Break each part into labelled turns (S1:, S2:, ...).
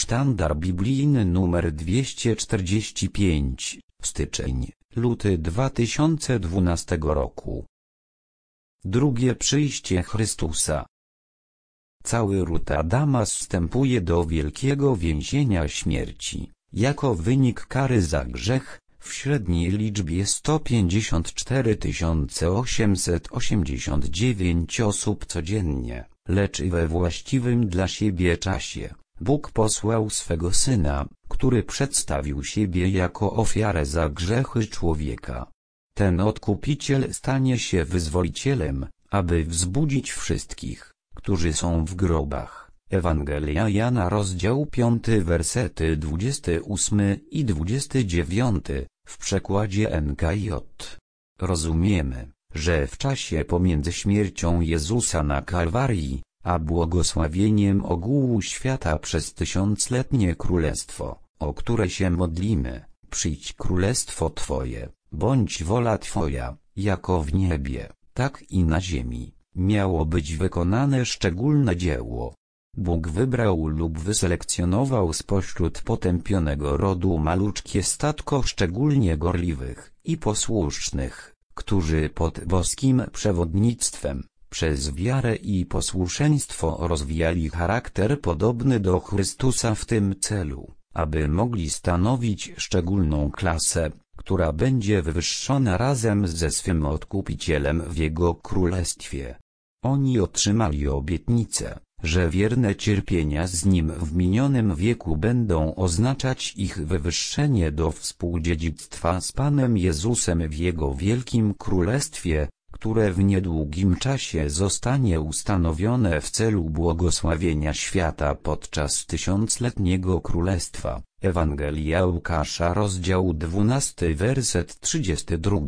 S1: sztandar biblijny numer 245, styczeń, luty 2012 roku. Drugie przyjście Chrystusa. Cały ród Adama zstępuje do wielkiego więzienia śmierci, jako wynik kary za grzech, w średniej liczbie 154 889 osób codziennie, lecz we właściwym dla siebie czasie. Bóg posłał swego Syna, który przedstawił siebie jako ofiarę za grzechy człowieka. Ten Odkupiciel stanie się wyzwolicielem, aby wzbudzić wszystkich, którzy są w grobach. Ewangelia Jana rozdział 5 wersety 28 i 29, w przekładzie NKJ. Rozumiemy, że w czasie pomiędzy śmiercią Jezusa na Kalwarii, a błogosławieniem ogółu świata przez tysiącletnie królestwo, o które się modlimy, przyjdź królestwo Twoje, bądź wola Twoja, jako w niebie, tak i na ziemi, miało być wykonane szczególne dzieło. Bóg wybrał lub wyselekcjonował spośród potępionego rodu maluczkie statko szczególnie gorliwych i posłusznych, którzy pod boskim przewodnictwem, przez wiarę i posłuszeństwo rozwijali charakter podobny do Chrystusa w tym celu, aby mogli stanowić szczególną klasę, która będzie wywyższona razem ze swym Odkupicielem w Jego Królestwie. Oni otrzymali obietnicę, że wierne cierpienia z Nim w minionym wieku będą oznaczać ich wywyższenie do współdziedzictwa z Panem Jezusem w Jego wielkim królestwie, które w niedługim czasie zostanie ustanowione w celu błogosławienia świata podczas tysiącletniego królestwa. Ewangelia Łukasza rozdział 12 werset 32.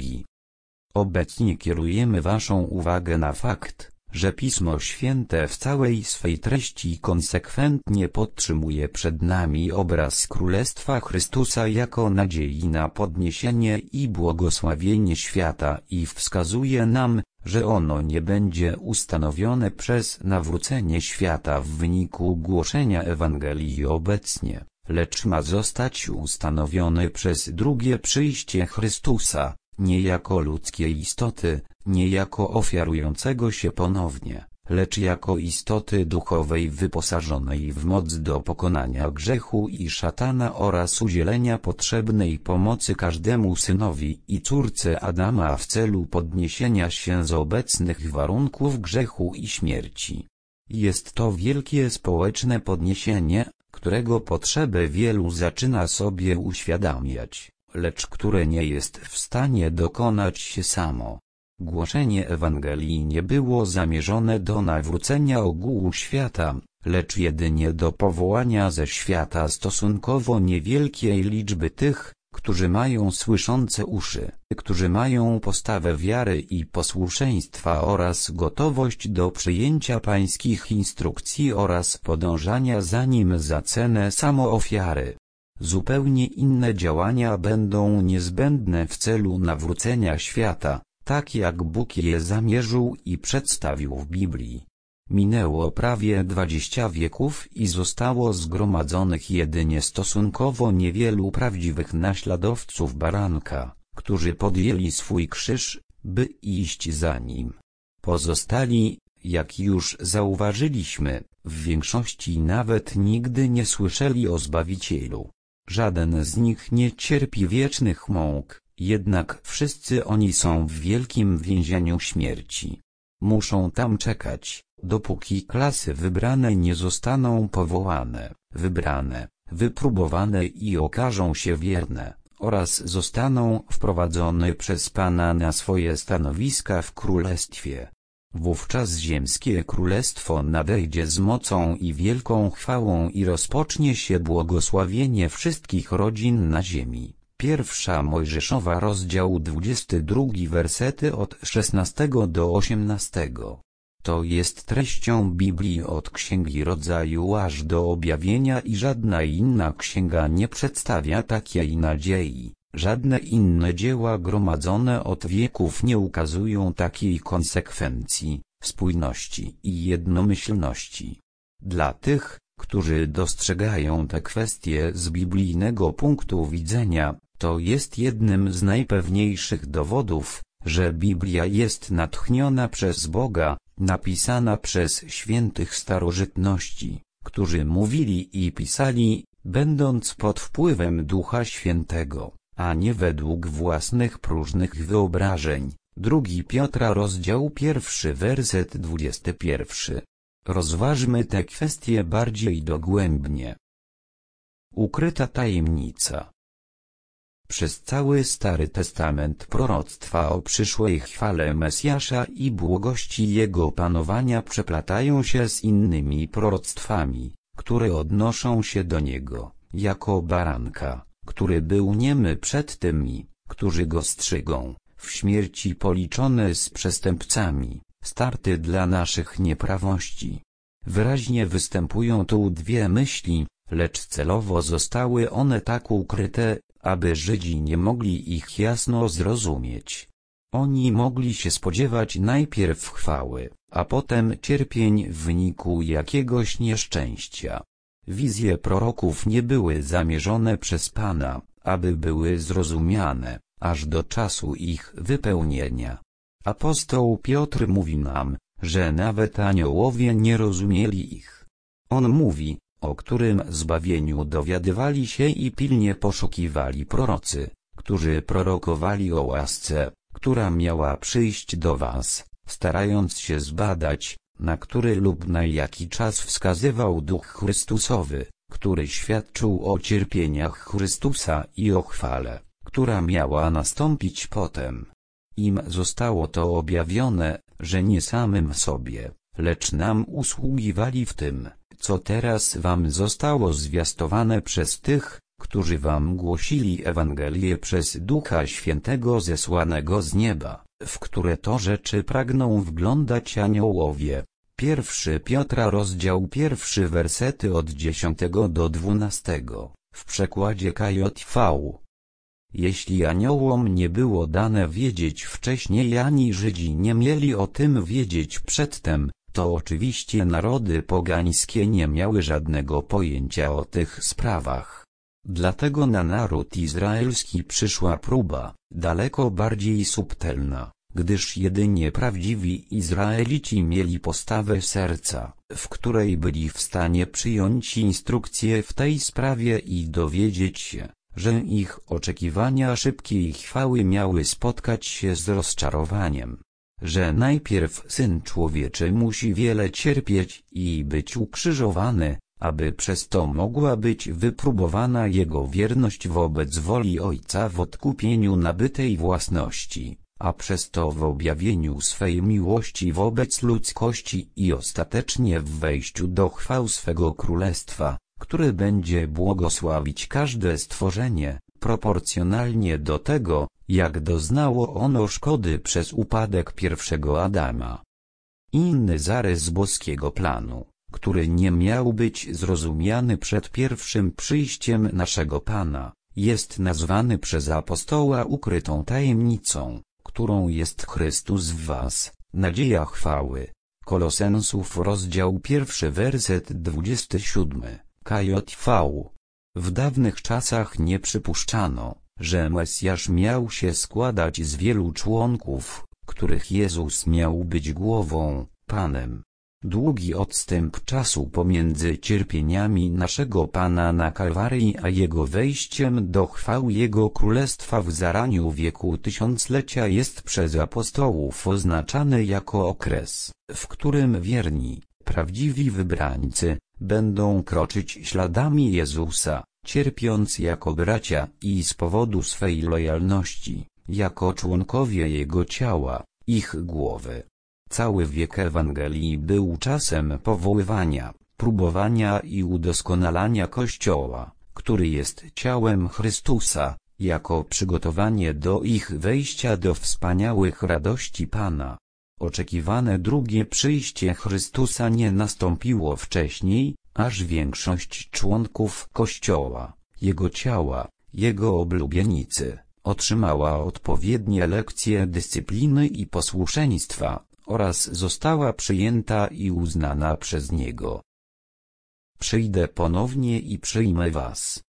S1: Obecnie kierujemy Waszą uwagę na fakt, że Pismo Święte w całej swej treści konsekwentnie podtrzymuje przed nami obraz Królestwa Chrystusa jako nadziei na podniesienie i błogosławienie świata i wskazuje nam, że ono nie będzie ustanowione przez nawrócenie świata w wyniku głoszenia Ewangelii obecnie, lecz ma zostać ustanowione przez drugie przyjście Chrystusa, nie jako ludzkie istoty, nie jako ofiarującego się ponownie, lecz jako istoty duchowej wyposażonej w moc do pokonania grzechu i szatana oraz udzielenia potrzebnej pomocy każdemu synowi i córce Adama w celu podniesienia się z obecnych warunków grzechu i śmierci. Jest to wielkie społeczne podniesienie, którego potrzebę wielu zaczyna sobie uświadamiać, lecz które nie jest w stanie dokonać się samo. Głoszenie Ewangelii nie było zamierzone do nawrócenia ogółu świata, lecz jedynie do powołania ze świata stosunkowo niewielkiej liczby tych, którzy mają słyszące uszy, którzy mają postawę wiary i posłuszeństwa oraz gotowość do przyjęcia pańskich instrukcji oraz podążania za nim za cenę samoofiary. Zupełnie inne działania będą niezbędne w celu nawrócenia świata, tak jak Bóg je zamierzył i przedstawił w Biblii. Minęło prawie 20 wieków i zostało zgromadzonych jedynie stosunkowo niewielu prawdziwych naśladowców baranka, którzy podjęli swój krzyż, by iść za nim. Pozostali, jak już zauważyliśmy, w większości nawet nigdy nie słyszeli o Zbawicielu. Żaden z nich nie cierpi wiecznych mąk, jednak wszyscy oni są w wielkim więzieniu śmierci. Muszą tam czekać, dopóki klasy wybrane nie zostaną powołane, wybrane, wypróbowane i okażą się wierne, oraz zostaną wprowadzone przez Pana na swoje stanowiska w Królestwie. Wówczas ziemskie królestwo nadejdzie z mocą i wielką chwałą i rozpocznie się błogosławienie wszystkich rodzin na ziemi. Pierwsza Mojżeszowa rozdział 22 wersety od 16 do 18. To jest treścią Biblii od Księgi Rodzaju aż do Objawienia i żadna inna księga nie przedstawia takiej nadziei. Żadne inne dzieła gromadzone od wieków nie ukazują takiej konsekwencji, spójności i jednomyślności. Dla tych, którzy dostrzegają te kwestie z biblijnego punktu widzenia, to jest jednym z najpewniejszych dowodów, że Biblia jest natchniona przez Boga, napisana przez świętych starożytności, którzy mówili i pisali, będąc pod wpływem Ducha Świętego, a nie według własnych próżnych wyobrażeń. 2 Piotra rozdział 1 werset 21. Rozważmy te kwestie bardziej dogłębnie. Ukryta tajemnica. Przez cały Stary Testament proroctwa o przyszłej chwale Mesjasza i błogości Jego panowania przeplatają się z innymi proroctwami, które odnoszą się do Niego, jako baranka, który był niemy przed tymi, którzy Go strzygą, w śmierci policzony z przestępcami, starty dla naszych nieprawości. Wyraźnie występują tu dwie myśli, lecz celowo zostały one tak ukryte, aby Żydzi nie mogli ich jasno zrozumieć. Oni mogli się spodziewać najpierw chwały, a potem cierpień w wyniku jakiegoś nieszczęścia. Wizje proroków nie były zamierzone przez Pana, aby były zrozumiane, aż do czasu ich wypełnienia. Apostoł Piotr mówi nam, że nawet aniołowie nie rozumieli ich. On mówi, o którym zbawieniu dowiadywali się i pilnie poszukiwali prorocy, którzy prorokowali o łasce, która miała przyjść do was, starając się zbadać, na który lub na jaki czas wskazywał Duch Chrystusowy, który świadczył o cierpieniach Chrystusa i o chwale, która miała nastąpić potem. Im zostało to objawione, że nie samym sobie, lecz nam usługiwali w tym, co teraz wam zostało zwiastowane przez tych, którzy wam głosili Ewangelię przez Ducha Świętego zesłanego z nieba, w które to rzeczy pragną wglądać aniołowie. 1 Piotra rozdział 1 wersety od 10 do 12, w przekładzie KJV. Jeśli aniołom nie było dane wiedzieć wcześniej ani Żydzi nie mieli o tym wiedzieć przedtem, to oczywiście narody pogańskie nie miały żadnego pojęcia o tych sprawach. Dlatego na naród izraelski przyszła próba, daleko bardziej subtelna, gdyż jedynie prawdziwi Izraelici mieli postawę serca, w której byli w stanie przyjąć instrukcje w tej sprawie i dowiedzieć się, że ich oczekiwania szybkiej chwały miały spotkać się z rozczarowaniem, że najpierw Syn Człowieczy musi wiele cierpieć i być ukrzyżowany, aby przez to mogła być wypróbowana Jego wierność wobec woli Ojca w odkupieniu nabytej własności, a przez to w objawieniu swej miłości wobec ludzkości i ostatecznie w wejściu do chwał swego Królestwa, które będzie błogosławić każde stworzenie, proporcjonalnie do tego, jak doznało ono szkody przez upadek pierwszego Adama. Inny zarys boskiego planu, który nie miał być zrozumiany przed pierwszym przyjściem naszego Pana, jest nazwany przez apostoła ukrytą tajemnicą, którą jest Chrystus w was, nadzieja chwały. Kolosensów rozdział 1 werset 27, KJV. W dawnych czasach nie przypuszczano, że Mesjasz miał się składać z wielu członków, których Jezus miał być głową, Panem. Długi odstęp czasu pomiędzy cierpieniami naszego Pana na Kalwarii a Jego wejściem do chwał Jego Królestwa w zaraniu wieku tysiąclecia jest przez apostołów oznaczany jako okres, w którym wierni, prawdziwi wybrańcy, będą kroczyć śladami Jezusa, cierpiąc jako bracia i z powodu swej lojalności, jako członkowie Jego ciała, ich głowy. Cały wiek Ewangelii był czasem powoływania, próbowania i udoskonalania Kościoła, który jest ciałem Chrystusa, jako przygotowanie do ich wejścia do wspaniałych radości Pana. Oczekiwane drugie przyjście Chrystusa nie nastąpiło wcześniej, aż większość członków Kościoła, Jego ciała, Jego oblubienicy, otrzymała odpowiednie lekcje dyscypliny i posłuszeństwa, oraz została przyjęta i uznana przez Niego. przyjdę ponownie i przyjmę was.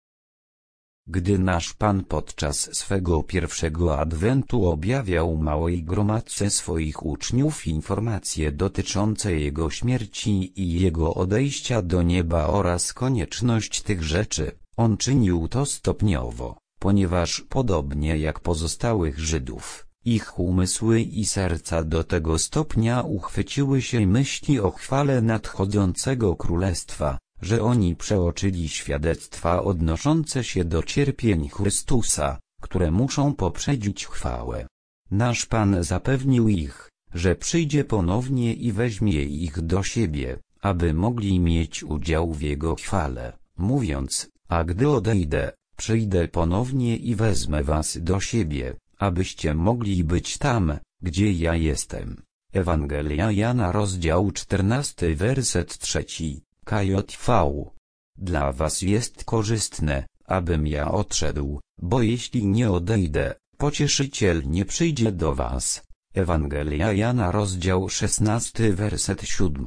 S1: Gdy nasz Pan podczas swego pierwszego adwentu objawiał małej gromadce swoich uczniów informacje dotyczące Jego śmierci i Jego odejścia do nieba oraz konieczność tych rzeczy, On czynił to stopniowo, ponieważ podobnie jak pozostałych Żydów, ich umysły i serca do tego stopnia uchwyciły się myśli o chwale nadchodzącego królestwa, że oni przeoczyli świadectwa odnoszące się do cierpień Chrystusa, które muszą poprzedzić chwałę. Nasz Pan zapewnił ich, że przyjdzie ponownie i weźmie ich do siebie, aby mogli mieć udział w Jego chwale, mówiąc, a gdy odejdę, przyjdę ponownie i wezmę was do siebie, abyście mogli być tam, gdzie ja jestem. Ewangelia Jana rozdział 14 werset 3. KJV. Dla was jest korzystne, abym ja odszedł, bo jeśli nie odejdę, Pocieszyciel nie przyjdzie do was. Ewangelia Jana rozdział 16 werset 7.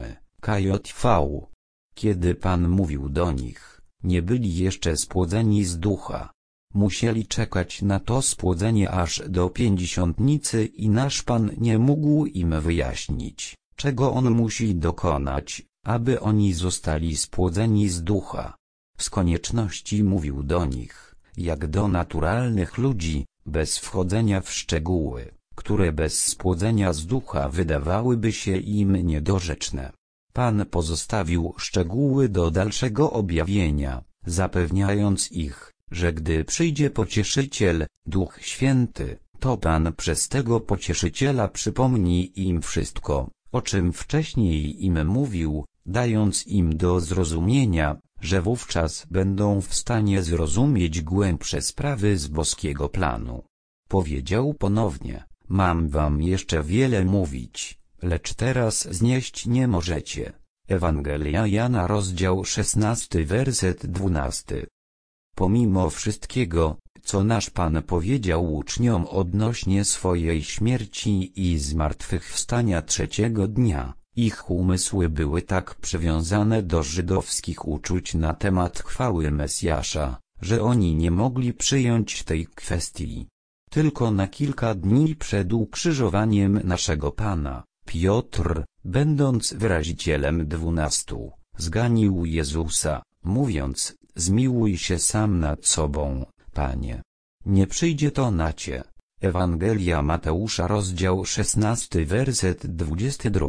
S1: KJV. Kiedy Pan mówił do nich, nie byli jeszcze spłodzeni z ducha. Musieli czekać na to spłodzenie aż do pięćdziesiątnicy i nasz Pan nie mógł im wyjaśnić, czego On musi dokonać, aby oni zostali spłodzeni z ducha. Z konieczności mówił do nich, jak do naturalnych ludzi, bez wchodzenia w szczegóły, które bez spłodzenia z ducha wydawałyby się im niedorzeczne. Pan pozostawił szczegóły do dalszego objawienia, zapewniając ich, że gdy przyjdzie Pocieszyciel, Duch Święty, to Pan przez tego Pocieszyciela przypomni im wszystko, o czym wcześniej im mówił, dając im do zrozumienia, że wówczas będą w stanie zrozumieć głębsze sprawy z boskiego planu. Powiedział ponownie, mam wam jeszcze wiele mówić, lecz teraz znieść nie możecie. Ewangelia Jana rozdział 16 werset 12. Pomimo wszystkiego, co nasz Pan powiedział uczniom odnośnie swojej śmierci i zmartwychwstania trzeciego dnia, ich umysły były tak przywiązane do żydowskich uczuć na temat chwały Mesjasza, że oni nie mogli przyjąć tej kwestii. Tylko na kilka dni przed ukrzyżowaniem naszego Pana, Piotr, będąc wyrazicielem 12, zganił Jezusa, mówiąc, zmiłuj się sam nad sobą, Panie. Nie przyjdzie to na cię. Ewangelia Mateusza rozdział 16 werset 22.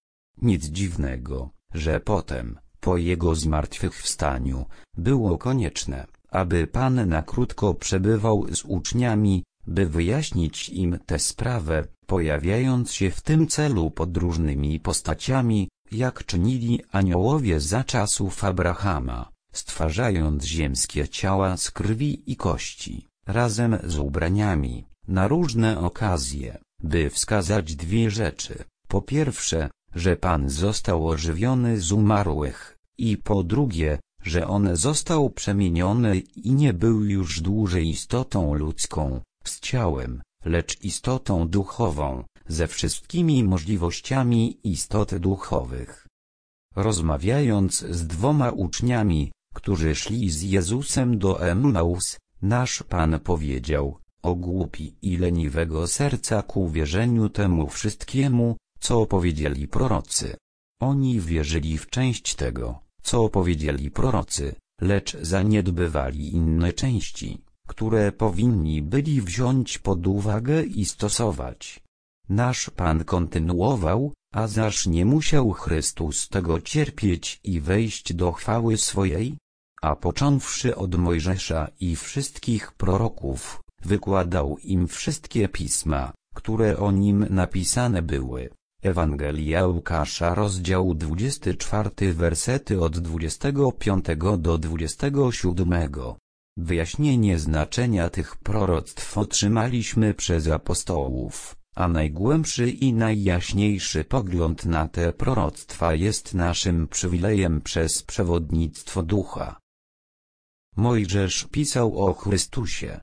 S1: Nic dziwnego, że potem, po Jego zmartwychwstaniu, było konieczne, aby Pan na krótko przebywał z uczniami, by wyjaśnić im tę sprawę, pojawiając się w tym celu pod różnymi postaciami, jak czynili aniołowie za czasów Abrahama, stwarzając ziemskie ciała z krwi i kości, razem z ubraniami, na różne okazje, by wskazać dwie rzeczy. Po pierwsze, że Pan został ożywiony z umarłych, i po drugie, że On został przemieniony i nie był już dłużej istotą ludzką, z ciałem, lecz istotą duchową, ze wszystkimi możliwościami istot duchowych. Rozmawiając z dwoma uczniami, którzy szli z Jezusem do Emmaus, nasz Pan powiedział, o głupi i leniwego serca ku wierzeniu temu wszystkiemu, co powiedzieli prorocy. Oni wierzyli w część tego, co powiedzieli prorocy, lecz zaniedbywali inne części, które powinni byli wziąć pod uwagę i stosować. Nasz Pan kontynuował, a zaż nie musiał Chrystus tego cierpieć i wejść do chwały swojej? A począwszy od Mojżesza i wszystkich proroków, wykładał im wszystkie pisma, które o nim napisane były. Ewangelia Łukasza rozdział 24 wersety od 25 do 27. Wyjaśnienie znaczenia tych proroctw otrzymaliśmy przez apostołów, a najgłębszy i najjaśniejszy pogląd na te proroctwa jest naszym przywilejem przez przewodnictwo Ducha. Mojżesz pisał o Chrystusie.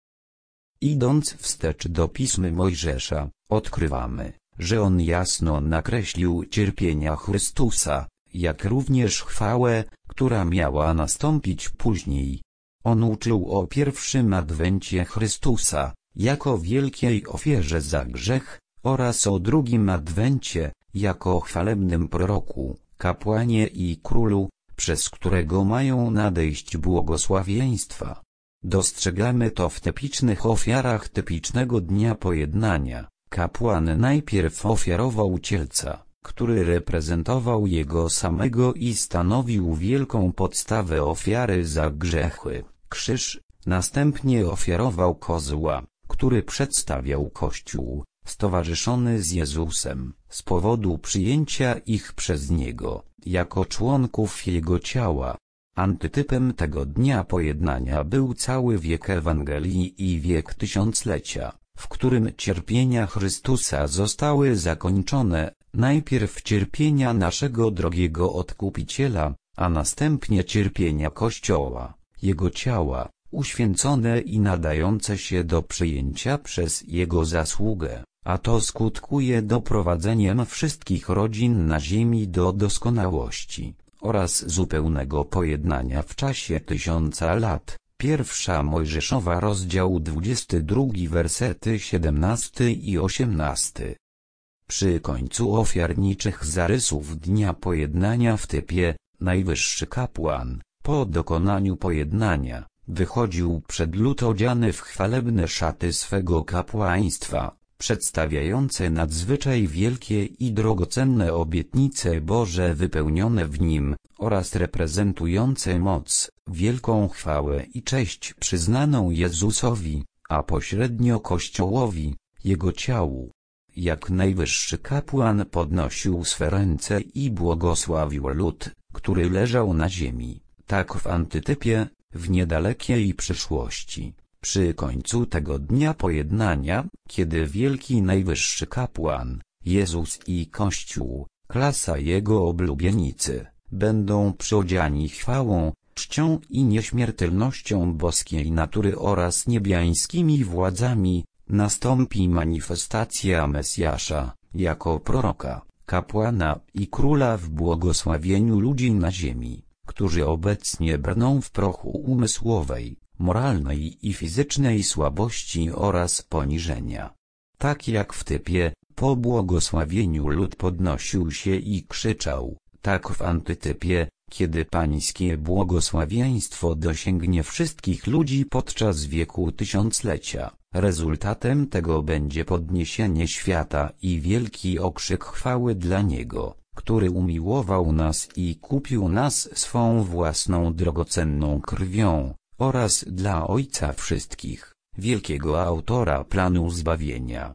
S1: Idąc wstecz do pism Mojżesza, odkrywamy, że on jasno nakreślił cierpienia Chrystusa, jak również chwałę, która miała nastąpić później. On uczył o pierwszym adwencie Chrystusa, jako wielkiej ofierze za grzech, oraz o drugim adwencie, jako chwalebnym proroku, kapłanie i królu, przez którego mają nadejść błogosławieństwa. Dostrzegamy to w typicznych ofiarach typicznego dnia pojednania. Kapłan najpierw ofiarował cielca, który reprezentował jego samego i stanowił wielką podstawę ofiary za grzechy, krzyż, następnie ofiarował kozła, który przedstawiał Kościół, stowarzyszony z Jezusem, z powodu przyjęcia ich przez Niego, jako członków Jego ciała. Antytypem tego dnia pojednania był cały wiek Ewangelii i wiek tysiąclecia, w którym cierpienia Chrystusa zostały zakończone, najpierw cierpienia naszego drogiego Odkupiciela, a następnie cierpienia Kościoła, Jego ciała, uświęcone i nadające się do przyjęcia przez Jego zasługę, a to skutkuje doprowadzeniem wszystkich rodzin na ziemi do doskonałości oraz zupełnego pojednania w czasie 1000 lat. Pierwsza Mojżeszowa, rozdział 22, wersety 17 i 18. Przy końcu ofiarniczych zarysów dnia pojednania w typie, najwyższy kapłan, po dokonaniu pojednania, wychodził przed lud odziany w chwalebne szaty swego kapłaństwa, przedstawiające nadzwyczaj wielkie i drogocenne obietnice Boże wypełnione w nim, oraz reprezentujące moc, wielką chwałę i cześć przyznaną Jezusowi, a pośrednio Kościołowi, Jego ciału. Jak najwyższy kapłan podnosił swe ręce i błogosławił lud, który leżał na ziemi, tak w antytypie, w niedalekiej przyszłości, przy końcu tego dnia pojednania, kiedy wielki najwyższy kapłan, Jezus i Kościół, klasa Jego oblubienicy, będą przyodziani chwałą, czcią i nieśmiertelnością boskiej natury oraz niebiańskimi władzami, nastąpi manifestacja Mesjasza, jako proroka, kapłana i króla w błogosławieniu ludzi na ziemi, którzy obecnie brną w prochu umysłowej, moralnej i fizycznej słabości oraz poniżenia. Tak jak w typie, po błogosławieniu lud podnosił się i krzyczał, tak w antytypie, kiedy pańskie błogosławieństwo dosięgnie wszystkich ludzi podczas wieku tysiąclecia, rezultatem tego będzie podniesienie świata i wielki okrzyk chwały dla Niego, który umiłował nas i kupił nas swą własną drogocenną krwią, oraz dla Ojca wszystkich, wielkiego autora planu zbawienia.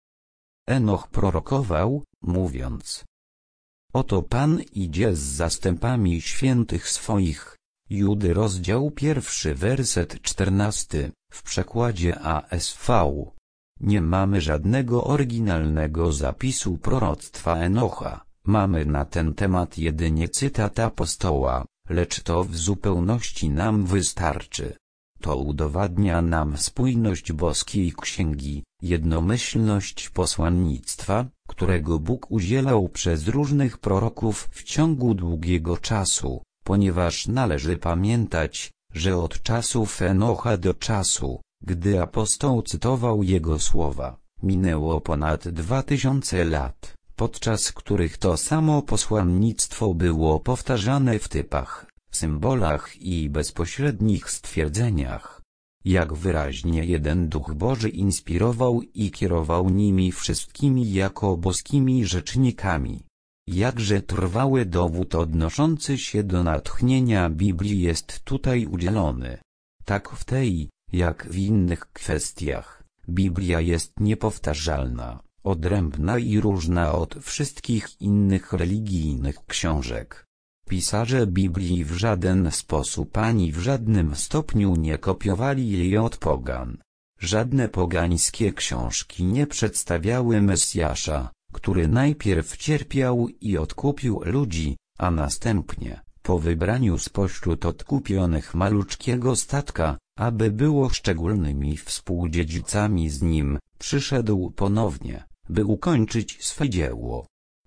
S1: Enoch prorokował, mówiąc: Oto Pan idzie z zastępami świętych swoich. Judy, rozdział 1, werset 14, w przekładzie ASV. Nie mamy żadnego oryginalnego zapisu proroctwa Enocha, mamy na ten temat jedynie cytat apostoła, lecz to w zupełności nam wystarczy. To udowadnia nam spójność boskiej księgi, jednomyślność posłannictwa, którego Bóg udzielał przez różnych proroków w ciągu długiego czasu, ponieważ należy pamiętać, że od czasów Enocha do czasu, gdy apostoł cytował jego słowa, minęło ponad 2000 lat, podczas których to samo posłannictwo było powtarzane w typach, symbolach i bezpośrednich stwierdzeniach. Jak wyraźnie jeden Duch Boży inspirował i kierował nimi wszystkimi jako boskimi rzecznikami. Jakże trwały dowód odnoszący się do natchnienia Biblii jest tutaj udzielony. Tak w tej, jak w innych kwestiach, Biblia jest niepowtarzalna, odrębna i różna od wszystkich innych religijnych książek. Pisarze Biblii w żaden sposób ani w żadnym stopniu nie kopiowali jej od pogan. Żadne pogańskie książki nie przedstawiały Mesjasza, który najpierw cierpiał i odkupił ludzi, a następnie, po wybraniu spośród odkupionych maluczkiego statka, aby było szczególnymi współdziedzicami z nim, przyszedł ponownie, by ukończyć swe dzieło.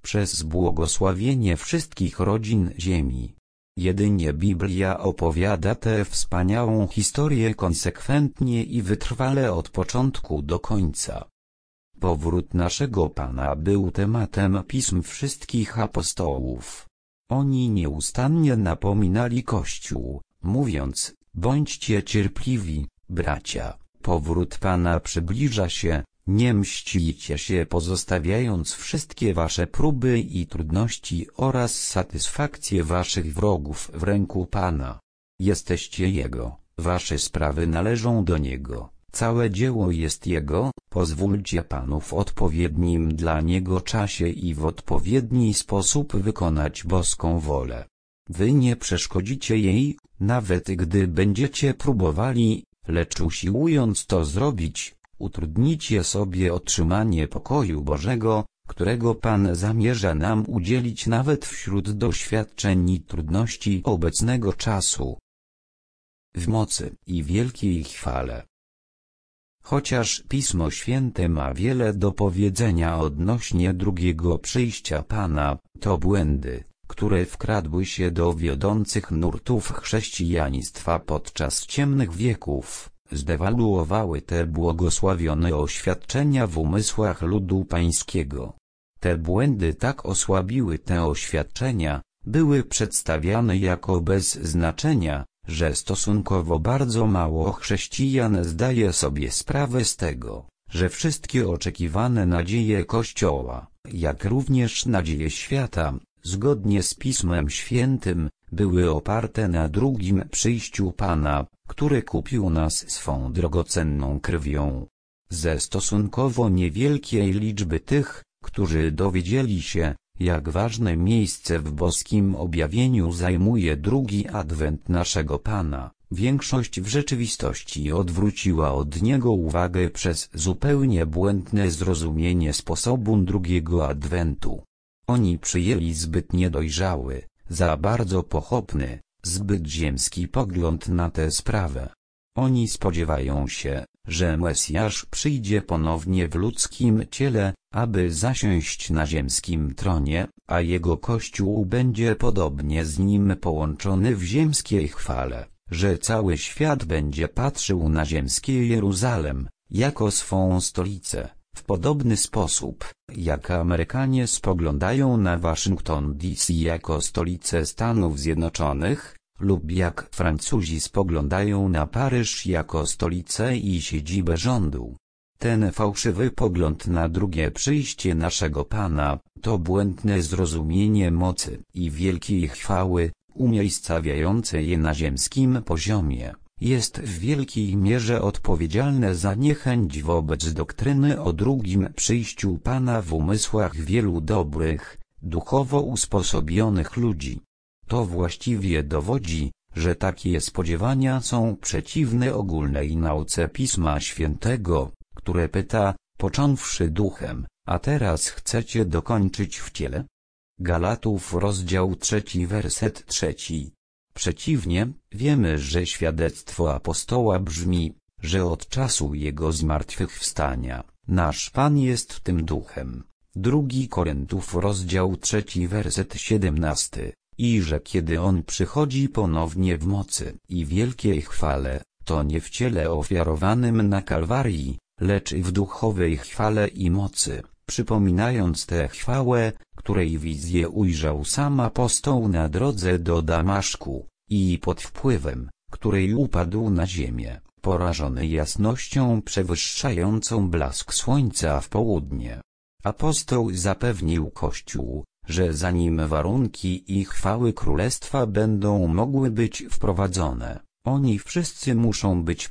S1: przez błogosławienie wszystkich rodzin ziemi. Jedynie Biblia opowiada tę wspaniałą historię konsekwentnie i wytrwale od początku do końca. Powrót naszego Pana był tematem pism wszystkich apostołów. Oni nieustannie napominali Kościół, mówiąc: bądźcie cierpliwi, bracia, powrót Pana przybliża się, nie mścijcie się, pozostawiając wszystkie wasze próby i trudności oraz satysfakcję waszych wrogów w ręku Pana. Jesteście Jego, wasze sprawy należą do Niego, całe dzieło jest Jego, pozwólcie Panu w odpowiednim dla Niego czasie i w odpowiedni sposób wykonać boską wolę. Wy nie przeszkodzicie jej, nawet gdy będziecie próbowali, lecz usiłując to zrobić, utrudnicie sobie otrzymanie pokoju Bożego, którego Pan zamierza nam udzielić nawet wśród doświadczeń i trudności obecnego czasu. W mocy i wielkiej chwale. Chociaż Pismo Święte ma wiele do powiedzenia odnośnie drugiego przyjścia Pana, to błędy, które wkradły się do wiodących nurtów chrześcijaństwa podczas ciemnych wieków, zdewaluowały te błogosławione oświadczenia w umysłach ludu pańskiego. Te błędy tak osłabiły te oświadczenia, były przedstawiane jako bez znaczenia, że stosunkowo bardzo mało chrześcijan zdaje sobie sprawę z tego, że wszystkie oczekiwane nadzieje Kościoła, jak również nadzieje świata, zgodnie z Pismem Świętym, były oparte na drugim przyjściu Pana, który kupił nas swą drogocenną krwią. Ze stosunkowo niewielkiej liczby tych, którzy dowiedzieli się, jak ważne miejsce w boskim objawieniu zajmuje drugi adwent naszego Pana, większość w rzeczywistości odwróciła od Niego uwagę przez zupełnie błędne zrozumienie sposobu drugiego adwentu. Oni przyjęli zbyt niedojrzały, za bardzo pochopny, zbyt ziemski pogląd na tę sprawę. Oni spodziewają się, że Mesjasz przyjdzie ponownie w ludzkim ciele, aby zasiąść na ziemskim tronie, a jego Kościół będzie podobnie z nim połączony w ziemskiej chwale, że cały świat będzie patrzył na ziemskie Jeruzalem, jako swą stolicę, w podobny sposób, jak Amerykanie spoglądają na Waszyngton DC jako stolicę Stanów Zjednoczonych, lub jak Francuzi spoglądają na Paryż jako stolicę i siedzibę rządu. Ten fałszywy pogląd na drugie przyjście naszego Pana, to błędne zrozumienie mocy i wielkiej chwały, umiejscawiające je na ziemskim poziomie, jest w wielkiej mierze odpowiedzialne za niechęć wobec doktryny o drugim przyjściu Pana w umysłach wielu dobrych, duchowo usposobionych ludzi. To właściwie dowodzi, że takie spodziewania są przeciwne ogólnej nauce Pisma Świętego, które pyta, począwszy duchem, a teraz chcecie dokończyć w ciele? Galatów rozdział 3 werset 3. Przeciwnie, wiemy, że świadectwo apostoła brzmi, że od czasu jego zmartwychwstania, nasz Pan jest tym duchem. 2 Koryntiów rozdział 3 werset 17. I że kiedy On przychodzi ponownie w mocy i wielkiej chwale, to nie w ciele ofiarowanym na Kalwarii, lecz w duchowej chwale i mocy, przypominając tę chwałę, której wizję ujrzał sam apostoł na drodze do Damaszku, i pod wpływem, której upadł na ziemię, porażony jasnością przewyższającą blask słońca w południe. Apostoł zapewnił Kościół, że zanim warunki i chwały królestwa będą mogły być wprowadzone, oni wszyscy muszą być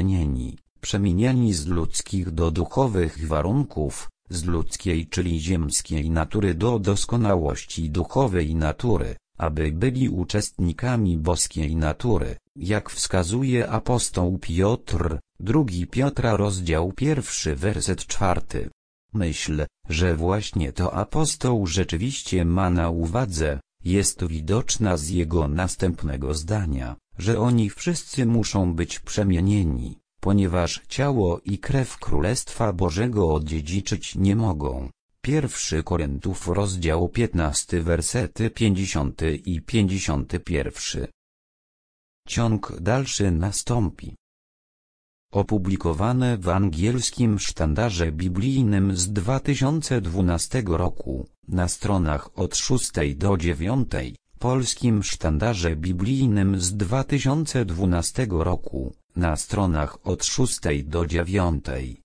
S1: przemienieni z ludzkich do duchowych warunków, z ludzkiej czyli ziemskiej natury do doskonałości duchowej natury, aby byli uczestnikami boskiej natury, jak wskazuje apostoł Piotr, 2 Piotra rozdział 1 werset 4. Myśl, że właśnie to apostoł rzeczywiście ma na uwadze, jest widoczna z jego następnego zdania, że oni wszyscy muszą być przemienieni, ponieważ ciało i krew Królestwa Bożego odziedziczyć nie mogą. 1 Koryntów rozdział 15 wersety 50 i 51. Ciąg dalszy nastąpi. Opublikowane w angielskim sztandarze biblijnym z 2012 roku, na stronach od 6 do 9, polskim sztandarze biblijnym z 2012 roku, na stronach od 6 do 9.